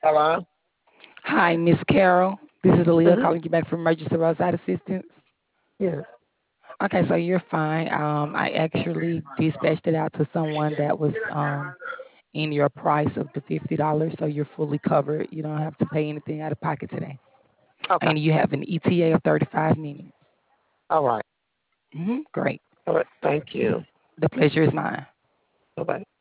Hello? Hi, Miss Carol. This is Aaliyah Mm-hmm. calling you back from Emergency Roadside Assistance. Yes. Okay, so you're fine. I actually dispatched it out to someone that was in your price of the $50, so you're fully covered. You don't have to pay anything out of pocket today, Okay. and you have an ETA of 35 minutes. All right. Great. All right. Thank you. The pleasure is mine. Bye-bye.